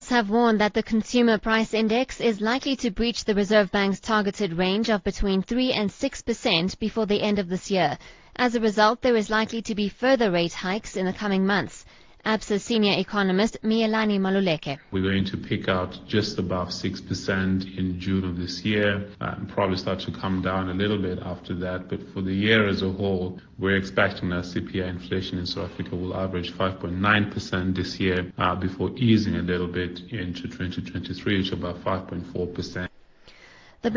have warned that the consumer price index is likely to breach the Reserve Bank's targeted range of between 3 and 6% before the end of this year. As a result, there is likely to be further rate hikes in the coming months. ABSA senior economist Miyelani Maluleke. We're going to peak out just above 6% in June of this year and probably start to come down a little bit after that. But for the year as a whole, we're expecting that CPI inflation in South Africa will average 5.9% this year before easing a little bit into 2023 to about 5.4%.